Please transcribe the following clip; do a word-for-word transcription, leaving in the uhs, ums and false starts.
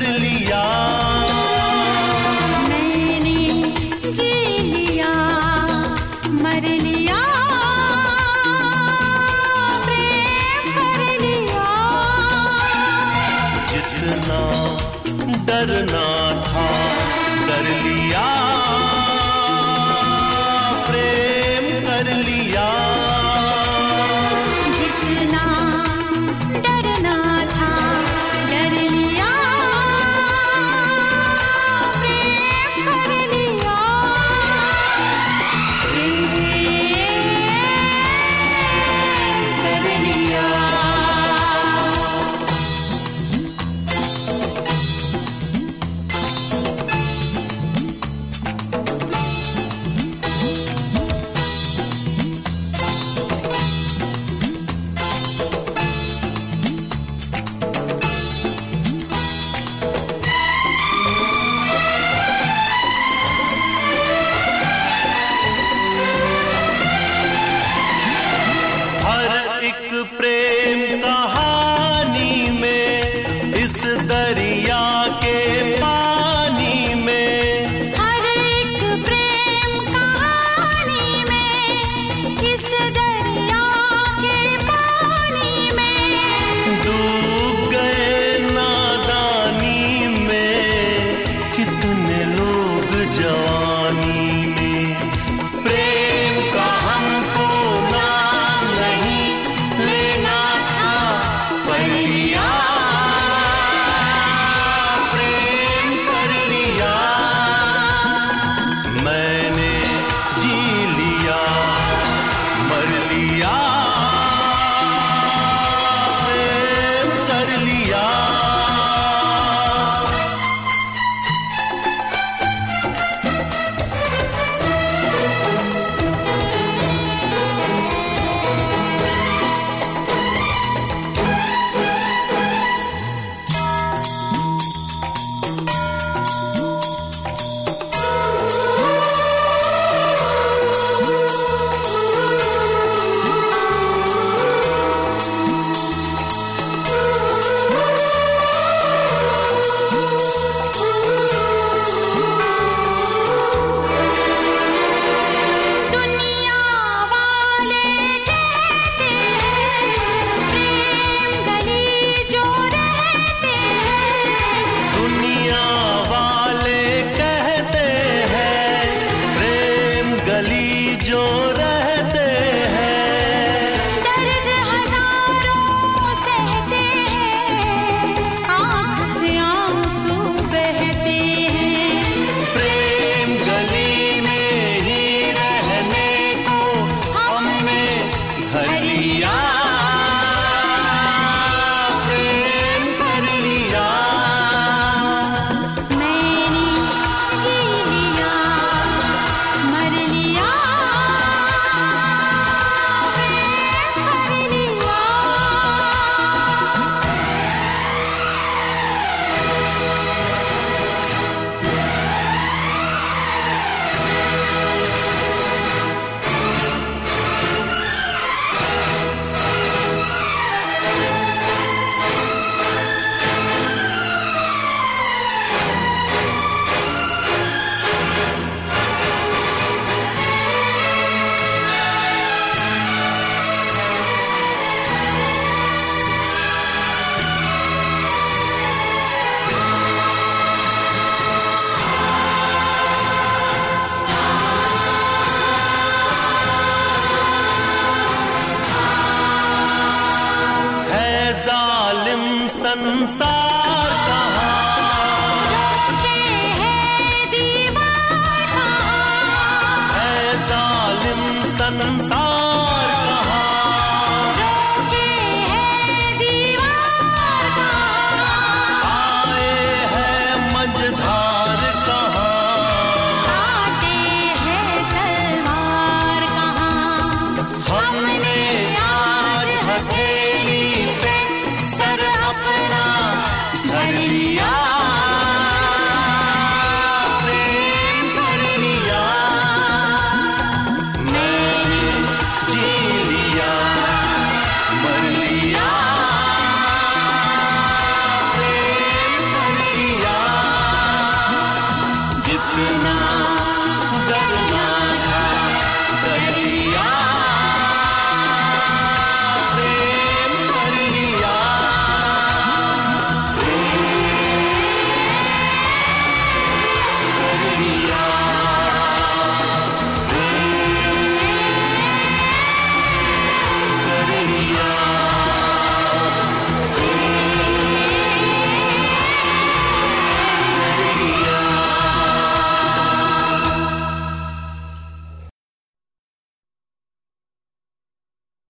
कर लिया। मैंने जी लिया, मर लिया, प्रेम कर लिया। जितना डरना था डर लिया, प्रेम कर लिया। जितना डरना था डर लिया, प्रेम कर लिया। प्रेम कर लिया। प्रेम कहानी में, इस दरिया के पानी में, हर एक प्रेम कहानी में, इस दरिया के पानी में, डूब गए नादानी में कितने लोग जवानी में। प्रेम का हमको नाम नहीं लेना था, पर लिया, प्रेम कर लिया। मैंने जी लिया, मर लिया, प्रेम कर लिया। दुनिया वाले कहते हैं, प्रेम गली जो रहते हैं। दुनिया वाले कहते हैं, प्रेम गली जो रहते हैं। दर्द हजारों सहते हैं, आँख से आंसू बहते हैं। प्रेम गली में ही रहने को हमने घर लिया, प्रेम कर लिया। मैंने जी लिया, मर लिया, प्रेम कर लिया। है जालिम संसार कहाँ, रोके है दीवार कहाँ, है जालिम संसार कहाँ। रोके है दीवार कहाँ, आए हैं मझधार कहाँ, काटे है तलवार कहाँ। हमने आज हथेली पे सर अपना धर लिया, प्रेम कर लिया। मैंने जी लिया, मर लिया।